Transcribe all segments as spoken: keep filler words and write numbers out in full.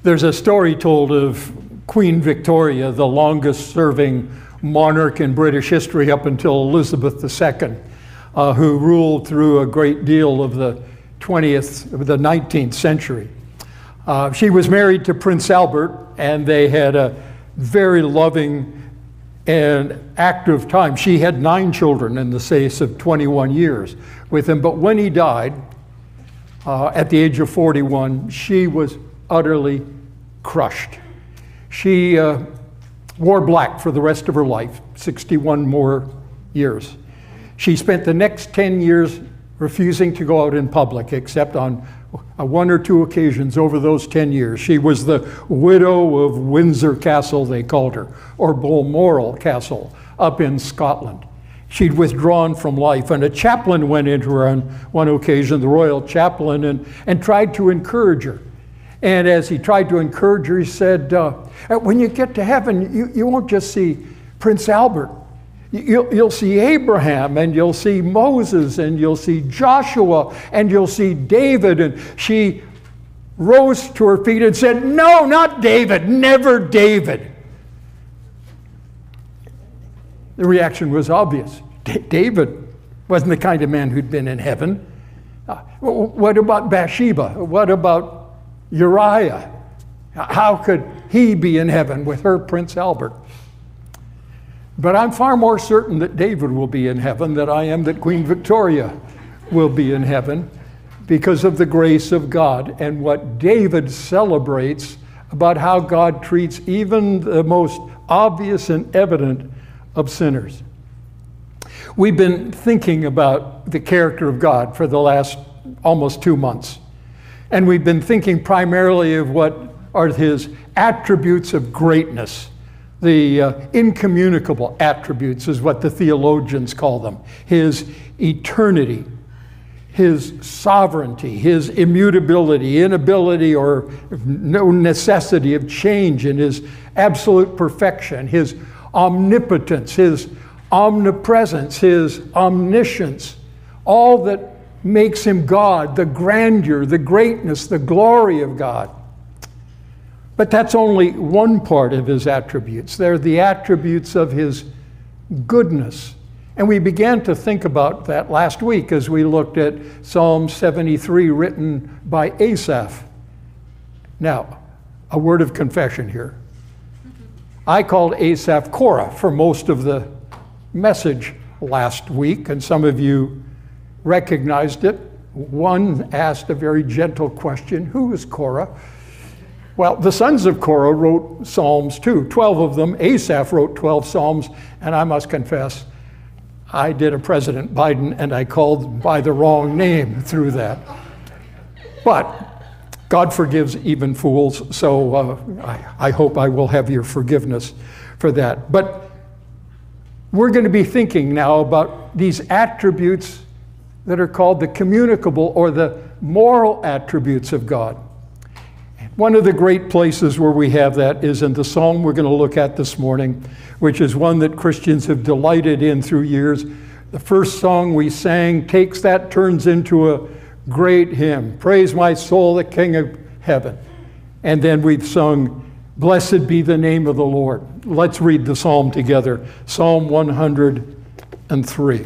There's a story told of Queen Victoria, the longest serving monarch in British history up until Elizabeth the Second, uh, who ruled through a great deal of the twentieth, the nineteenth century. Uh, she was married to Prince Albert, and they had a very loving and active time. She had nine children in the space of twenty-one years with him, but when he died, uh, at the age of forty-one, she was utterly crushed. She uh, wore black for the rest of her life, sixty-one more years. She spent the next ten years refusing to go out in public, except on uh, one or two occasions over those ten years. She was the widow of Windsor Castle, they called her, or Balmoral Castle up in Scotland. She'd withdrawn from life, and a chaplain went into her on one occasion, the royal chaplain, and, and tried to encourage her. And as he tried to encourage her, he said, uh, when you get to heaven, you, you won't just see Prince Albert. You'll, you'll see Abraham, and you'll see Moses, and you'll see Joshua, and you'll see David. And she rose to her feet and said, no, not David, never David. The reaction was obvious. D- David wasn't the kind of man who'd been in heaven. Uh, what about Bathsheba? What about Uriah? How could he be in heaven with her Prince Albert? But I'm far more certain that David will be in heaven than I am that Queen Victoria will be in heaven, because of the grace of God and what David celebrates about how God treats even the most obvious and evident of sinners. We've been thinking about the character of God for the last almost two months. And we've been thinking primarily of what are his attributes of greatness. The uh, incommunicable attributes is what the theologians call them. His eternity, his sovereignty, his immutability, inability or no necessity of change, and his absolute perfection, his omnipotence, his omnipresence, his omniscience, all that makes him God, the grandeur, the greatness, the glory of God. But that's only one part of his attributes. They're the attributes of his goodness. And we began to think about that last week as we looked at Psalm seventy-three, written by Asaph. Now, a word of confession here. I called Asaph Korah for most of the message last week, and some of you recognized it. One asked a very gentle question, who is Korah? Well, the sons of Korah wrote Psalms too, twelve of them. Asaph wrote twelve Psalms, and I must confess, I did a President Biden, and I called by the wrong name through that. But God forgives even fools, so uh, I, I hope I will have your forgiveness for that. But we're going to be thinking now about these attributes that are called the communicable or the moral attributes of God. One of the great places where we have that is in the psalm we're going to look at this morning, which is one that Christians have delighted in through years. The first song we sang takes that, turns into a great hymn. Praise my soul, the King of heaven. And then we've sung, blessed be the name of the Lord. Let's read the psalm together. Psalm one hundred three.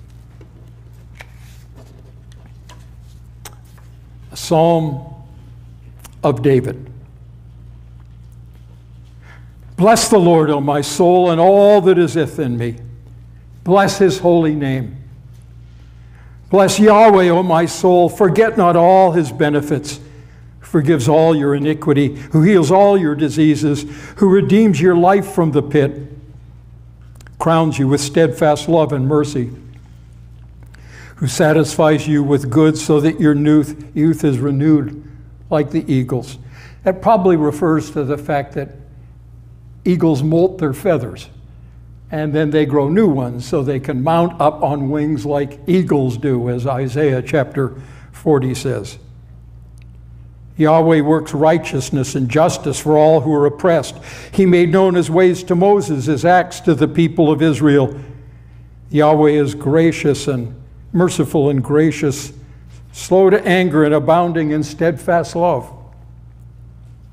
A psalm of David. Bless the Lord, O my soul, and all that is within me. Bless his holy name. Bless Yahweh, O my soul. Forget not all his benefits, who forgives all your iniquity, who heals all your diseases, who redeems your life from the pit, crowns you with steadfast love and mercy, who satisfies you with good so that your youth, youth is renewed like the eagles. That probably refers to the fact that eagles molt their feathers, and then they grow new ones so they can mount up on wings like eagles do, as Isaiah chapter forty says. Yahweh works righteousness and justice for all who are oppressed. He made known his ways to Moses, his acts to the people of Israel. Yahweh is gracious and merciful and gracious, slow to anger and abounding in steadfast love.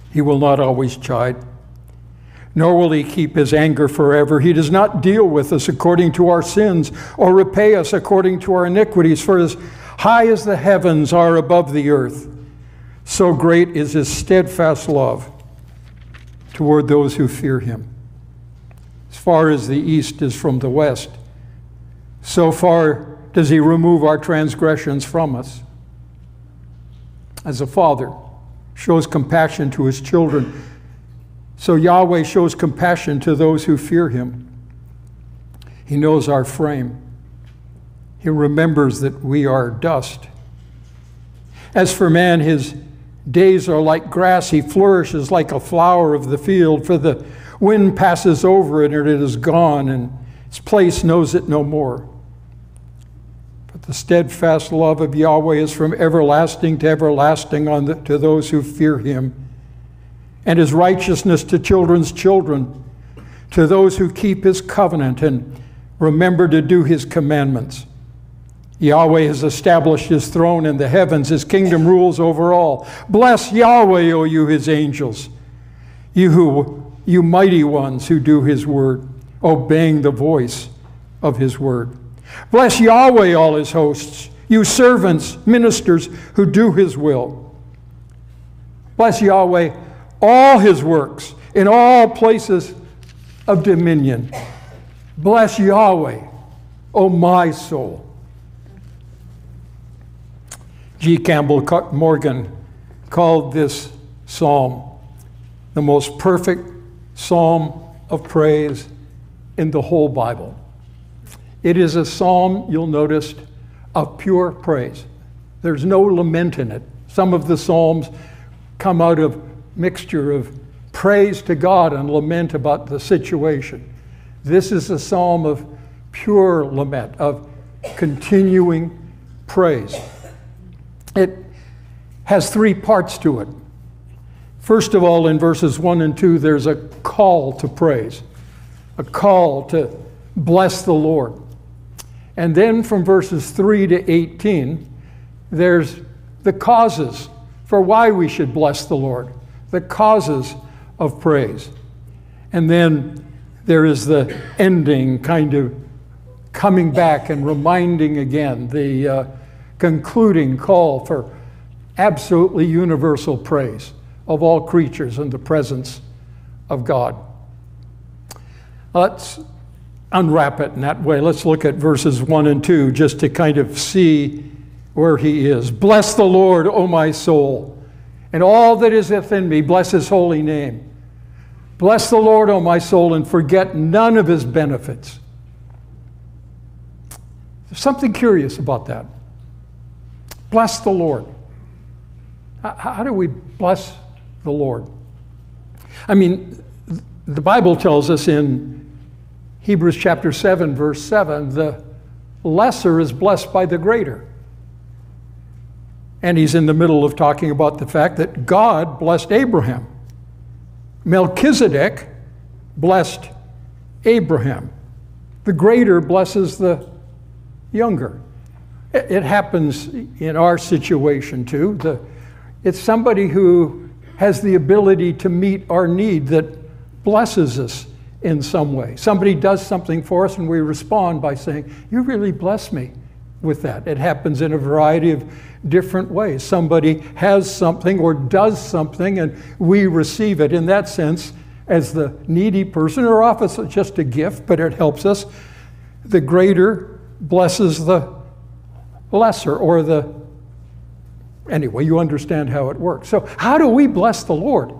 He will not always chide, nor will he keep his anger forever. He does not deal with us according to our sins, or repay us according to our iniquities. For as high as the heavens are above the earth, so great is his steadfast love toward those who fear him. As far as the east is from the west, so far does he remove our transgressions from us. As a father shows compassion to his children, so Yahweh shows compassion to those who fear him. He knows our frame. He remembers that we are dust. As for man, his days are like grass. He flourishes like a flower of the field, for the wind passes over it and it is gone, and its place knows it no more. But the steadfast love of Yahweh is from everlasting to everlasting on the, to those who fear him, and his righteousness to children's children, to those who keep his covenant and remember to do his commandments. Yahweh has established his throne in the heavens. His kingdom rules over all. Bless Yahweh, O you his angels, you who, you mighty ones who do his word, obeying the voice of his word. Bless Yahweh, all his hosts, you servants, ministers who do his will. Bless Yahweh, all his works in all places of dominion. Bless Yahweh, O my soul. G. Campbell Morgan called this psalm the most perfect psalm of praise in the whole Bible. It is a psalm, you'll notice, of pure praise. There's no lament in it. Some of the psalms come out of mixture of praise to God and lament about the situation. This is a psalm of pure lament, of continuing praise. It has three parts to it. First of all, in verses one and two, there's a call to praise, a call to bless the Lord. And then from verses three to eighteen, there's the causes for why we should bless the Lord, the causes of praise. And then there is the ending, kind of coming back and reminding again, the uh, concluding call for absolutely universal praise of all creatures in the presence of God. Let's unwrap it in that way. Let's look at verses one and two just to kind of see where he is. Bless the Lord, O my soul, and all that is within me, bless his holy name. Bless the Lord, O my soul, and forget none of his benefits. There's something curious about that. Bless the Lord. How do we bless the Lord? I mean, the Bible tells us in Hebrews chapter seven, verse seven, the lesser is blessed by the greater. And he's in the middle of talking about the fact that God blessed Abraham. Melchizedek blessed Abraham. The greater blesses the younger. It happens in our situation too. The, it's somebody who has the ability to meet our need that blesses us in some way. Somebody does something for us and we respond by saying, you really bless me with that. It happens in a variety of different ways. Somebody has something or does something and we receive it in that sense as the needy person, or often it's just a gift, but it helps us. The greater blesses the lesser, or the, anyway, you understand how it works. So how do we bless the Lord?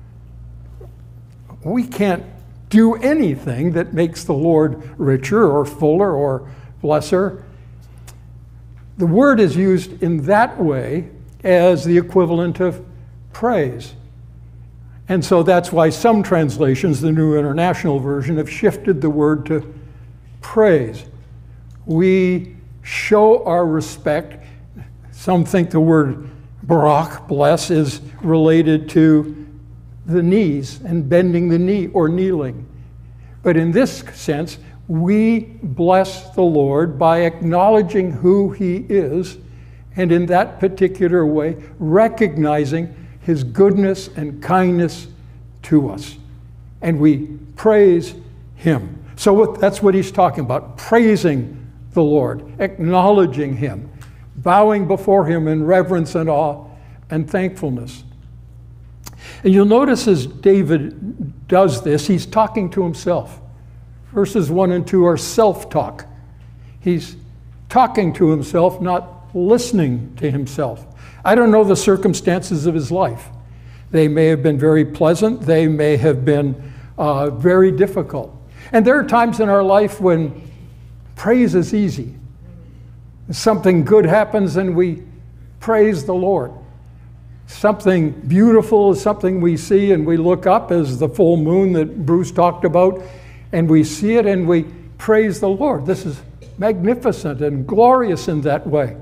We can't do anything that makes the Lord richer or fuller or blesser. The word is used in that way as the equivalent of praise. And so that's why some translations, the New International Version, have shifted the word to praise. We show our respect. Some think the word barak, bless, is related to the knees and bending the knee or kneeling. But in this sense, we bless the Lord by acknowledging who he is, and in that particular way, recognizing his goodness and kindness to us. And we praise him. So what, that's what he's talking about, praising the Lord, acknowledging him, bowing before him in reverence and awe and thankfulness. And you'll notice as David does this, he's talking to himself. Verses one and two are self-talk. He's talking to himself, not listening to himself. I don't know the circumstances of his life. They may have been very pleasant. They may have been uh, very difficult. And there are times in our life when praise is easy. Something good happens and we praise the Lord. Something beautiful is something we see and we look up, as the full moon that Bruce talked about, and we see it and we praise the Lord. This is magnificent and glorious in that way.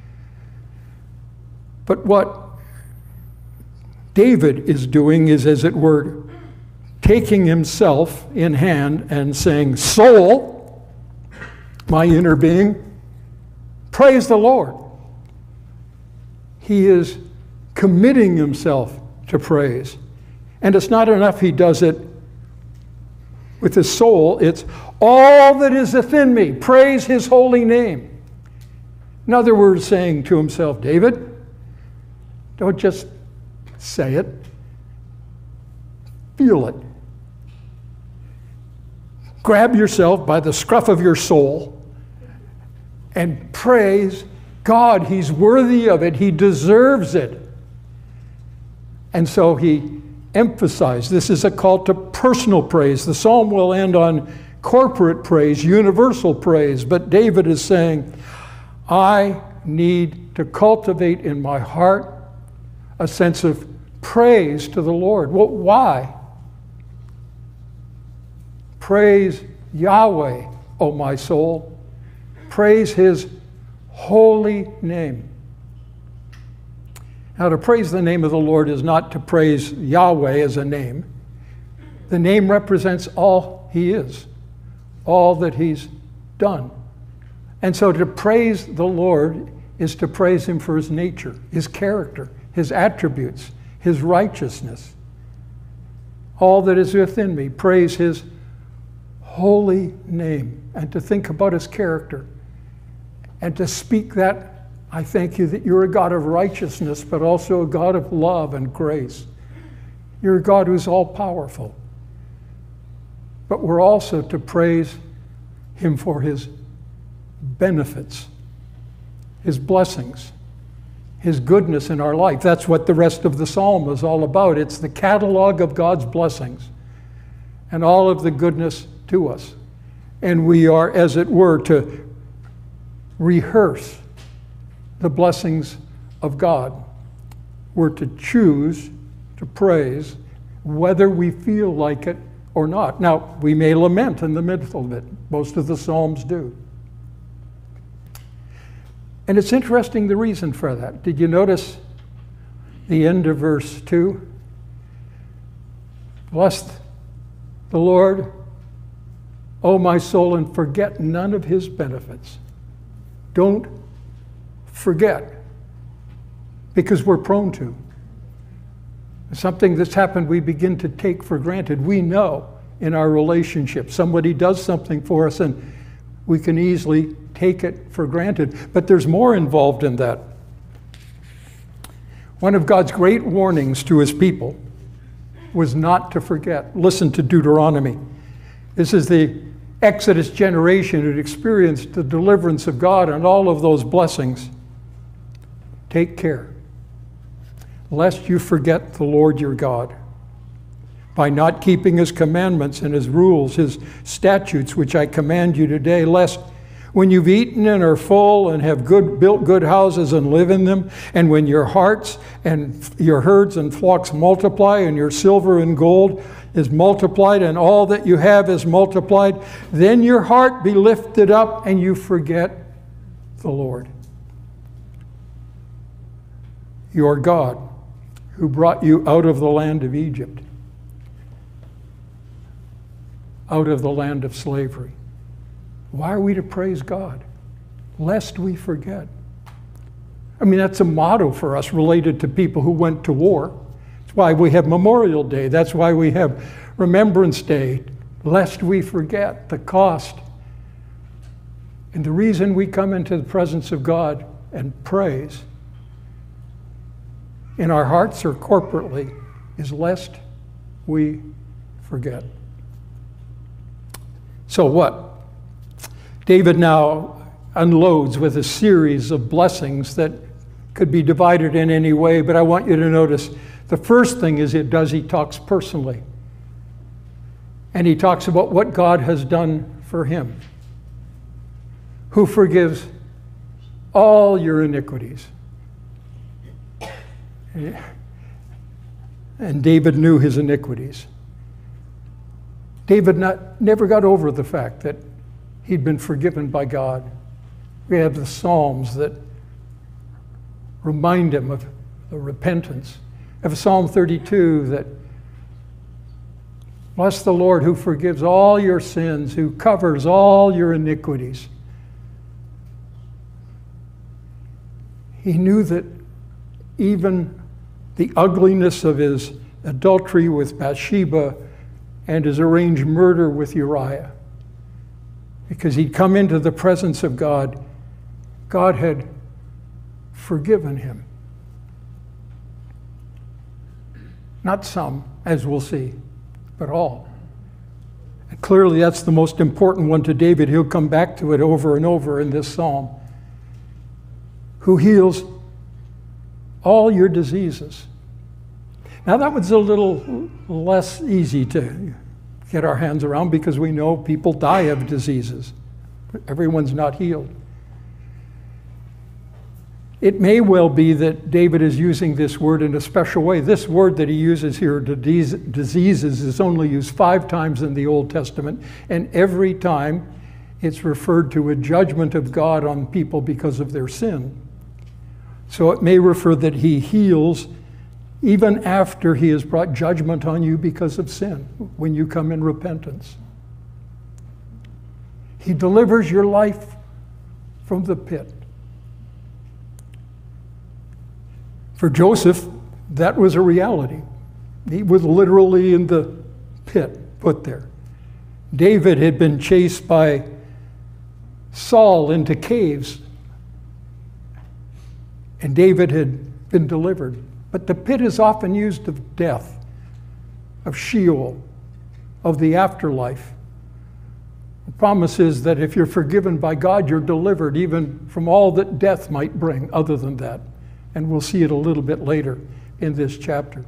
But what David is doing is, as it were, taking himself in hand and saying, soul, my inner being, praise the Lord. He is committing himself to praise. And it's not enough he does it with his soul. It's all that is within me. Praise his holy name. In other words, saying to himself, David, don't just say it. Feel it. Grab yourself by the scruff of your soul and praise God. He's worthy of it. He deserves it. And so he emphasized this is a call to personal praise. The psalm will end on corporate praise, universal praise. But David is saying, I need to cultivate in my heart a sense of praise to the Lord. Well, why? Praise Yahweh, O my soul. Praise his holy name. Now, to praise the name of the Lord is not to praise Yahweh as a name. The name represents all he is, all that he's done. And so to praise the Lord is to praise him for his nature, his character, his attributes, his righteousness. All that is within me, praise his holy name, and to think about his character, and to speak that. I thank you that you're a God of righteousness, but also a God of love and grace. You're a God who's all-powerful. But we're also to praise him for his benefits, his blessings, his goodness in our life. That's what the rest of the psalm is all about. It's the catalog of God's blessings and all of the goodness to us. And we are, as it were, to rehearse the blessings of God. We're to choose to praise whether we feel like it or not. Now, we may lament in the middle of it. Most of the Psalms do. And it's interesting the reason for that. Did you notice the end of verse two? Bless the Lord, O my soul, and forget none of his benefits. Don't forget, because we're prone to. Something that's happened we begin to take for granted. We know in our relationship, somebody does something for us and we can easily take it for granted. But there's more involved in that. One of God's great warnings to his people was not to forget. Listen to Deuteronomy. This is the Exodus generation who experienced the deliverance of God and all of those blessings. Take care, lest you forget the Lord your God, by not keeping his commandments and his rules, his statutes, which I command you today, lest when you've eaten and are full and have good, built good houses and live in them, and when your hearts and your herds and flocks multiply, and your silver and gold is multiplied, and all that you have is multiplied, then your heart be lifted up and you forget the Lord your God, who brought you out of the land of Egypt, out of the land of slavery. Why are we to praise God? Lest we forget. I mean, that's a motto for us related to people who went to war. That's why we have Memorial Day. That's why we have Remembrance Day, lest we forget the cost. And the reason we come into the presence of God and praise in our hearts or corporately is lest we forget. So what? David now unloads with a series of blessings that could be divided in any way, but I want you to notice the first thing is it does, he talks personally. And he talks about what God has done for him, who forgives all your iniquities. And David knew his iniquities. David not, never got over the fact that he'd been forgiven by God. We have the Psalms that remind him of the repentance. We have Psalm thirty-two that, bless the Lord who forgives all your sins, who covers all your iniquities. He knew that even the ugliness of his adultery with Bathsheba and his arranged murder with Uriah, because he'd come into the presence of God, God had forgiven him. Not some, as we'll see, but all. And clearly that's the most important one to David. He'll come back to it over and over in this psalm. Who heals all your diseases. Now that was a little less easy to get our hands around because we know people die of diseases. Everyone's not healed. It may well be that David is using this word in a special way. This word that he uses here, diseases, is only used five times in the Old Testament, and every time it's referred to a judgment of God on people because of their sin. So it may refer that he heals even after he has brought judgment on you because of sin, when you come in repentance. He delivers your life from the pit. For Joseph, that was a reality. He was literally in the pit, put there. David had been chased by Saul into caves, and David had been delivered. But the pit is often used of death, of Sheol, of the afterlife. The promise is that if you're forgiven by God, you're delivered even from all that death might bring other than that. And we'll see it a little bit later in this chapter.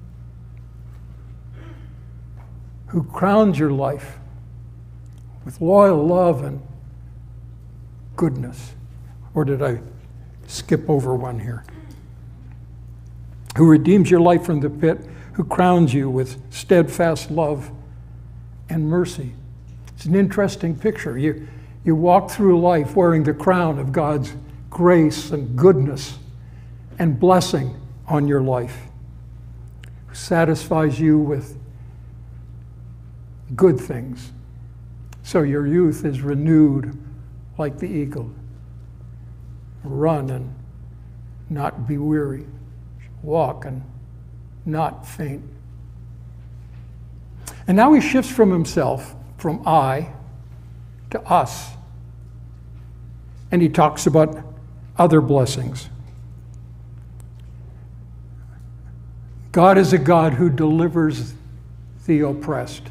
Who crowns your life with loyal love and goodness. Or did I skip over one here? Who redeems your life from the pit, who crowns you with steadfast love and mercy. It's an interesting picture. You, you walk through life wearing the crown of God's grace and goodness and blessing on your life, who satisfies you with good things. So your youth is renewed like the eagle. Run and not be weary. Walk and not faint. And now he shifts from himself, from I, to us. And he talks about other blessings. God is a God who delivers the oppressed.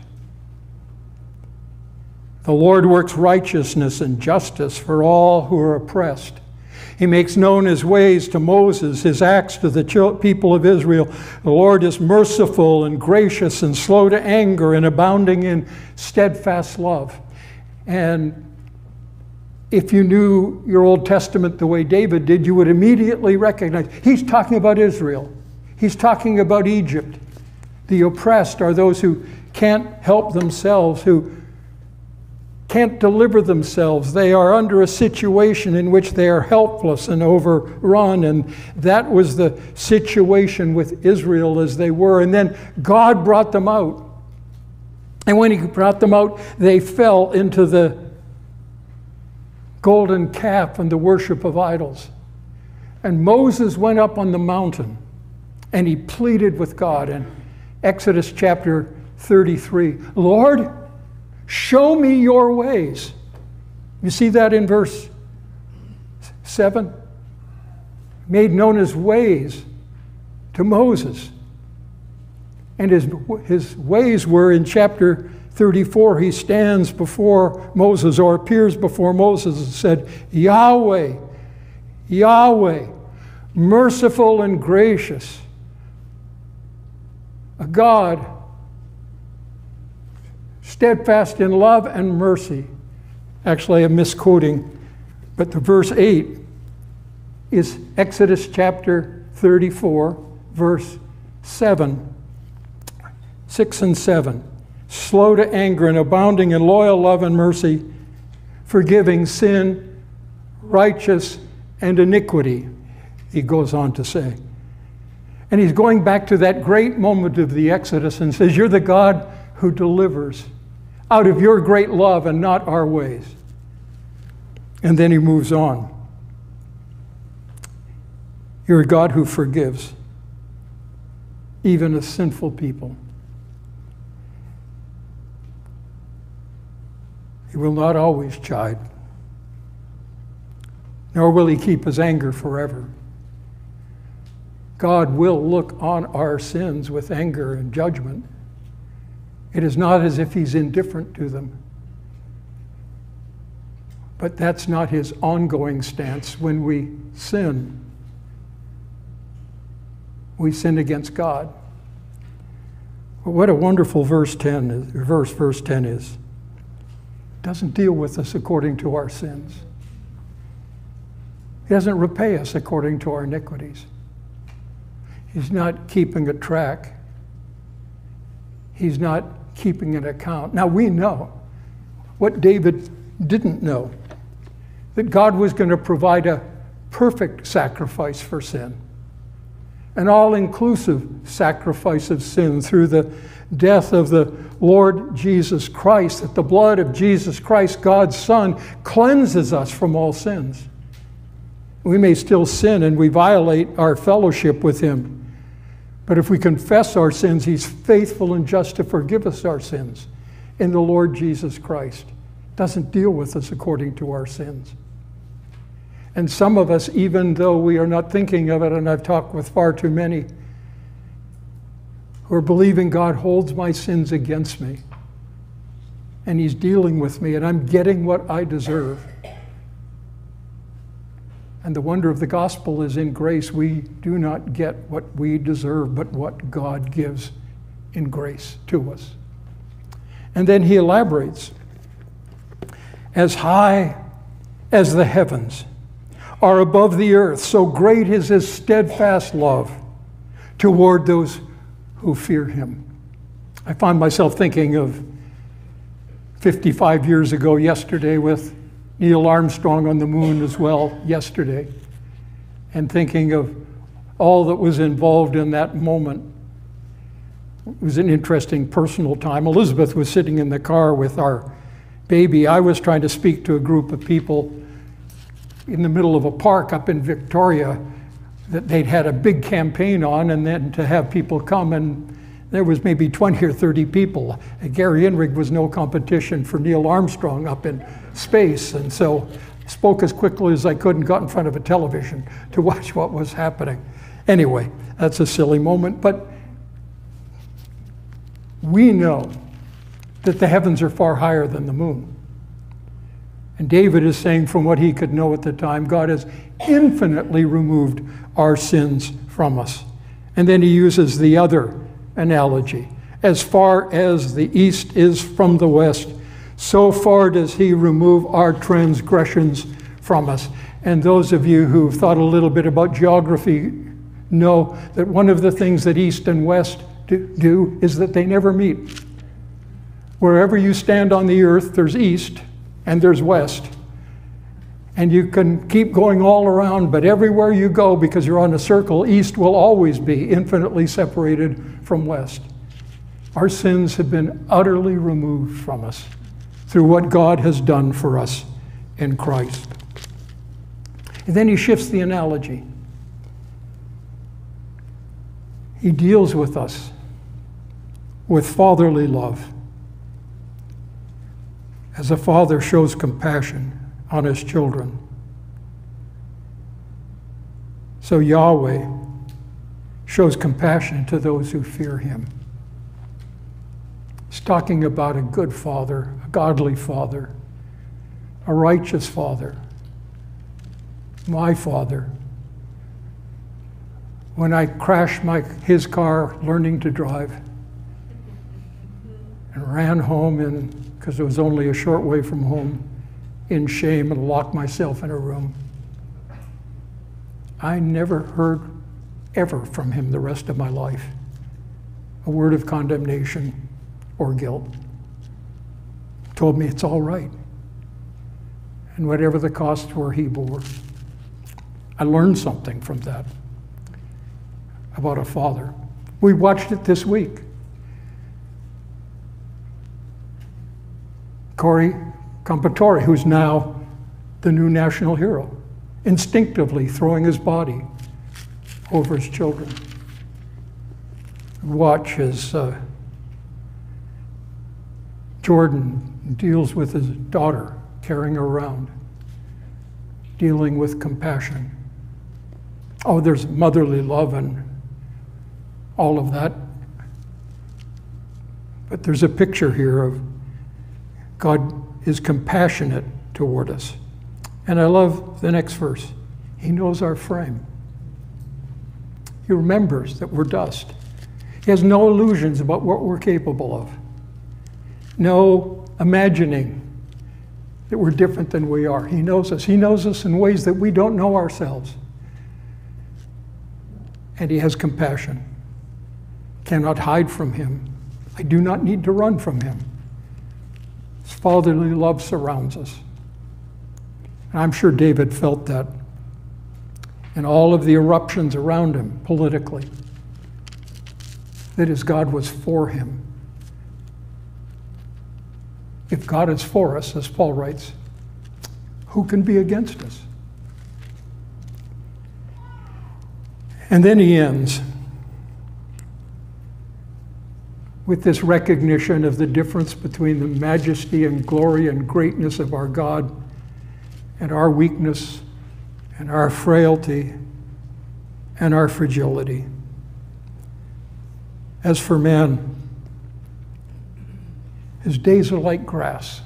The Lord works righteousness and justice for all who are oppressed. He makes known his ways to Moses, his acts to the people of Israel. The Lord is merciful and gracious and slow to anger and abounding in steadfast love. And if you knew your Old Testament the way David did, you would immediately recognize he's talking about Israel. He's talking about Egypt. The oppressed are those who can't help themselves, who can't deliver themselves. They are under a situation in which they are helpless and overrun. And that was the situation with Israel as they were. And then God brought them out. And when he brought them out, they fell into the golden calf and the worship of idols. And Moses went up on the mountain And he pleaded with God in Exodus chapter thirty-three, Lord, show me your ways. You see that in verse seven? Made known his ways to Moses. And his, his ways were in chapter thirty-four. He stands before Moses, or appears before Moses, and said, Yahweh, Yahweh, merciful and gracious, a God steadfast in love and mercy. Actually, I'm misquoting, but the verse eight is Exodus chapter thirty-four, verse seven, six and seven. Slow to anger and abounding in loyal love and mercy, forgiving sin, righteous, and iniquity, he goes on to say. And he's going back to that great moment of the Exodus and says, you're the God who delivers out of your great love and not our ways. And then he moves on. You're a God who forgives even a sinful people. He will not always chide, nor will he keep his anger forever. God will look on our sins with anger and judgment. It is not as if he's indifferent to them. But that's not his ongoing stance. When we sin, we sin against God. But what a wonderful verse ten is, verse, verse ten is. It doesn't deal with us according to our sins. He doesn't repay us according to our iniquities. He's not keeping a track. He's not keeping an account. Now we know what David didn't know, that God was going to provide a perfect sacrifice for sin, an all-inclusive sacrifice of sin through the death of the Lord Jesus Christ, that the blood of Jesus Christ, God's Son, cleanses us from all sins. We may still sin and we violate our fellowship with him. But if we confess our sins, he's faithful and just to forgive us our sins in the Lord Jesus Christ. Doesn't deal with us according to our sins. And some of us, even though we are not thinking of it, and I've talked with far too many, who are believing God holds my sins against me, and he's dealing with me, and I'm getting what I deserve. And the wonder of the gospel is in grace, we do not get what we deserve, but what God gives in grace to us. And then he elaborates, as high as the heavens are above the earth, so great is his steadfast love toward those who fear him. I find myself thinking of fifty-five years ago yesterday with Neil Armstrong on the moon as well yesterday, and thinking of all that was involved in that moment. It was an interesting personal time. Elizabeth was sitting in the car with our baby. I was trying to speak to a group of people in the middle of a park up in Victoria that they'd had a big campaign on, and then to have people come, and there was maybe twenty or thirty people. And Gary Inrig was no competition for Neil Armstrong up in space, and so I spoke as quickly as I could and got in front of a television to watch what was happening. Anyway, that's a silly moment, but we know that the heavens are far higher than the moon. And David is saying, from what he could know at the time, God has infinitely removed our sins from us. And then he uses the other analogy. As far as the east is from the west, so far does he remove our transgressions from us. And those of you who've thought a little bit about geography know that one of the things that east and west do, do is that they never meet. Wherever you stand on the earth, there's east and there's west. And you can keep going all around, but everywhere you go, because you're on a circle, east will always be infinitely separated from west. Our sins have been utterly removed from us through what God has done for us in Christ. And then he shifts the analogy. He deals with us with fatherly love. As a father shows compassion on his children, so Yahweh shows compassion to those who fear him. He's talking about a good father, a godly father, a righteous father, my father. When I crashed my, his car learning to drive and ran home in, because it was only a short way from home, in shame and locked myself in a room, I never heard ever from him the rest of my life a word of condemnation or guilt. Told me it's all right. And whatever the costs were, he bore. I learned something from that about a father. We watched it this week. Corey Compatore, who's now the new national hero, instinctively throwing his body over his children. Watch as uh, Jordan deals with his daughter, carrying her around, dealing with compassion. Oh, there's motherly love and all of that. But there's a picture here of God is compassionate toward us. And I love the next verse. He knows our frame. He remembers that we're dust. He has no illusions about what we're capable of. No imagining that we're different than we are. He knows us. He knows us in ways that we don't know ourselves. And he has compassion. Cannot hide from him. I do not need to run from him. His fatherly love surrounds us. And I'm sure David felt that in all of the eruptions around him politically, that his God was for him. If God is for us, as Paul writes, who can be against us? And then he ends with this recognition of the difference between the majesty and glory and greatness of our God and our weakness and our frailty and our fragility. As for man, his days are like grass.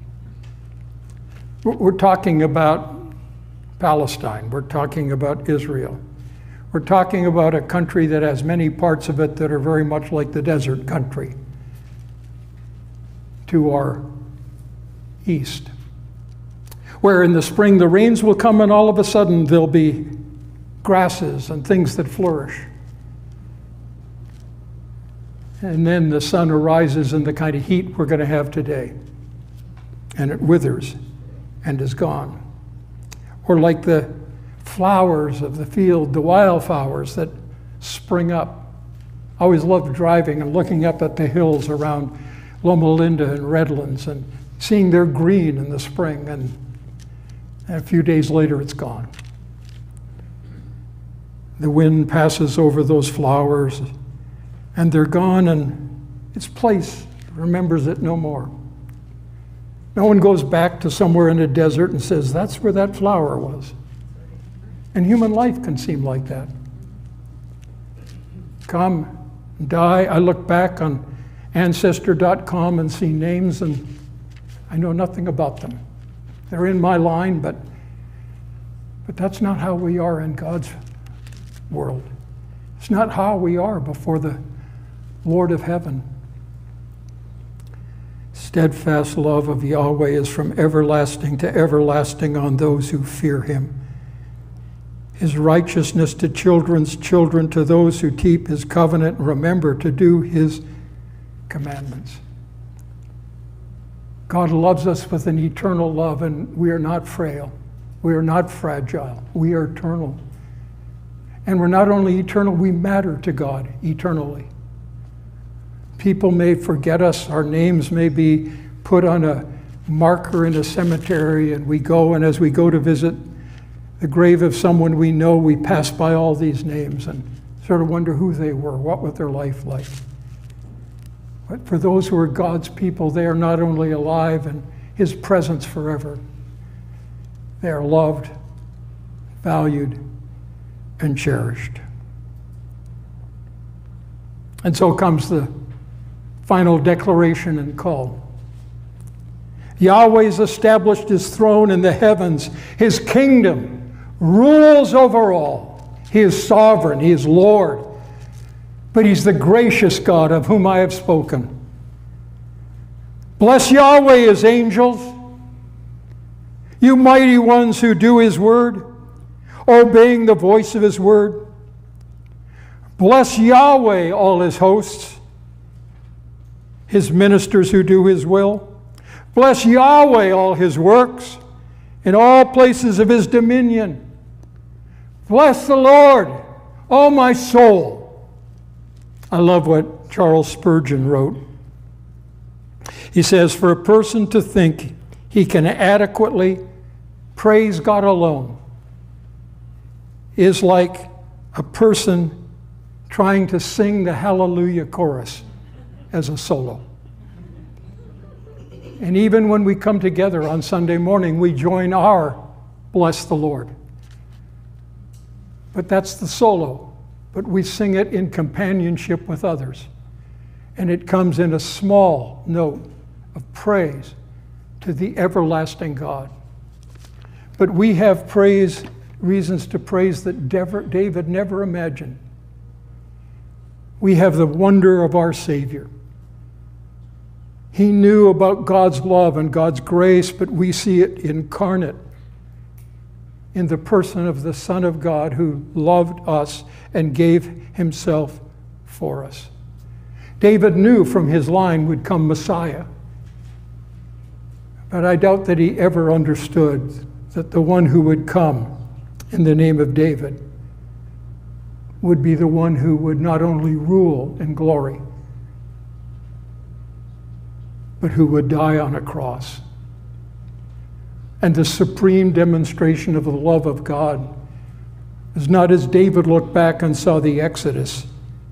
We're talking about Palestine. We're talking about Israel. We're talking about a country that has many parts of it that are very much like the desert country to our east, where in the spring the rains will come and all of a sudden there'll be grasses and things that flourish. And then the sun arises in the kind of heat we're going to have today, and it withers and is gone. Or like the flowers of the field, the wildflowers that spring up. I always loved driving and looking up at the hills around Loma Linda and Redlands and seeing their green in the spring, and, and a few days later it's gone. The wind passes over those flowers and they're gone, and its place remembers it no more. No one goes back to somewhere in a desert and says, that's where that flower was. And human life can seem like that. Come, die. I look back on Ancestor dot com and see names, and I know nothing about them. They're in my line, but, but that's not how we are in God's world. It's not how we are before the Lord of heaven. Steadfast love of Yahweh is from everlasting to everlasting on those who fear him. His righteousness to children's children, to those who keep his covenant and remember to do his commandments. God loves us with an eternal love, and we are not frail. We are not fragile. We are eternal. And we're not only eternal, we matter to God eternally. People may forget us. Our names may be put on a marker in a cemetery, and we go, and as we go to visit the grave of someone we know, we pass by all these names, and sort of wonder who they were, what was their life like. But for those who are God's people, they are not only alive in His presence forever, they are loved, valued, and cherished. And so comes the final declaration and call. Yahweh's established His throne in the heavens. His kingdom rules over all. He is sovereign. He is Lord. But He's the gracious God of whom I have spoken. Bless Yahweh, His angels, you mighty ones who do His word, obeying the voice of His word. Bless Yahweh, all His hosts, His ministers who do His will. Bless Yahweh, all His works, in all places of His dominion. Bless the Lord, O my soul. I love what Charles Spurgeon wrote. He says, for a person to think he can adequately praise God alone is like a person trying to sing the Hallelujah chorus as a solo. And even when we come together on Sunday morning, we join our Bless the Lord. But that's the solo. But we sing it in companionship with others. And it comes in a small note of praise to the everlasting God. But we have praise, reasons to praise that David never imagined. We have the wonder of our Savior. He knew about God's love and God's grace, but we see it incarnate in the person of the Son of God who loved us and gave Himself for us. David knew from his line would come Messiah, but I doubt that he ever understood that the one who would come in the name of David would be the one who would not only rule in glory, but who would die on a cross. And the supreme demonstration of the love of God is not as David looked back and saw the Exodus.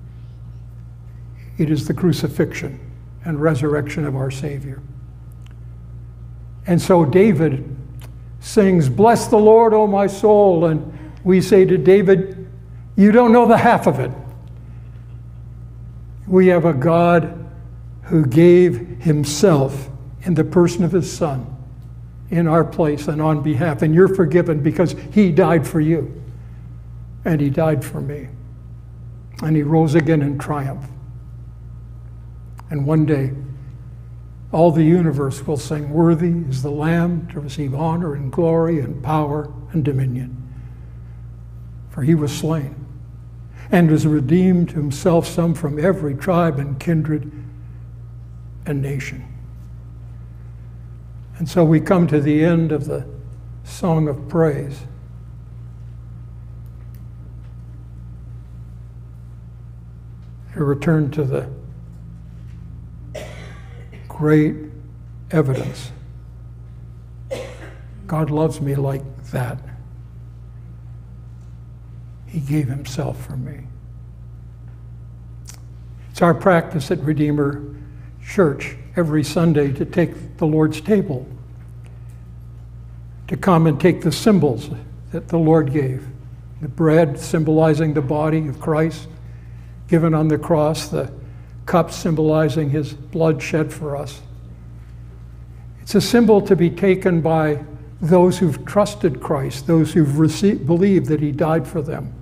It is the crucifixion and resurrection of our Savior. And so David sings, bless the Lord, O my soul. And we say to David, you don't know the half of it. We have a God who gave Himself in the person of His Son in our place and on behalf. And you're forgiven because He died for you. And He died for me. And He rose again in triumph. And one day, all the universe will sing, worthy is the Lamb to receive honor and glory and power and dominion. For He was slain and has redeemed to Himself some from every tribe and kindred and nation. And so we come to the end of the song of praise. To return to the great evidence. God loves me like that. He gave Himself for me. It's our practice at Redeemer Church every Sunday to take the Lord's table, to come and take the symbols that the Lord gave. The bread symbolizing the body of Christ given on the cross, the cup symbolizing His blood shed for us. It's a symbol to be taken by those who've trusted Christ, those who've received, believed that He died for them.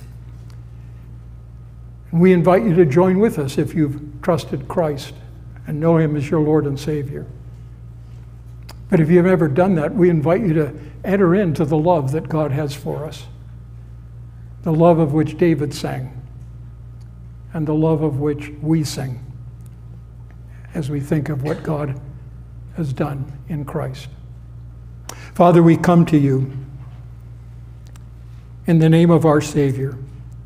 And we invite you to join with us if you've trusted Christ and know Him as your Lord and Savior. But if you've never done that, we invite you to enter into the love that God has for us, the love of which David sang, and the love of which we sing as we think of what God has done in Christ. Father, we come to You in the name of our Savior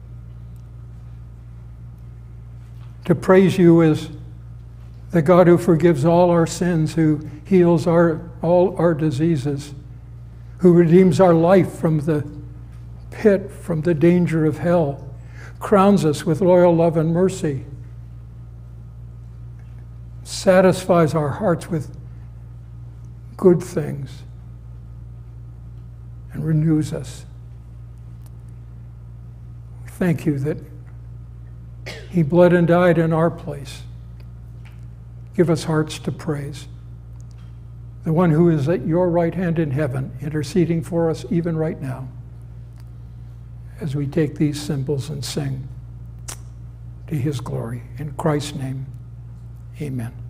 to praise You as the God who forgives all our sins, who heals our, all our diseases, who redeems our life from the pit, from the danger of hell, crowns us with loyal love and mercy, satisfies our hearts with good things, and renews us. Thank you that he bled and died in our place. Give us hearts to praise the one who is at your right hand in heaven, interceding for us even right now, as we take these symbols and sing to his glory. In Christ's name, amen.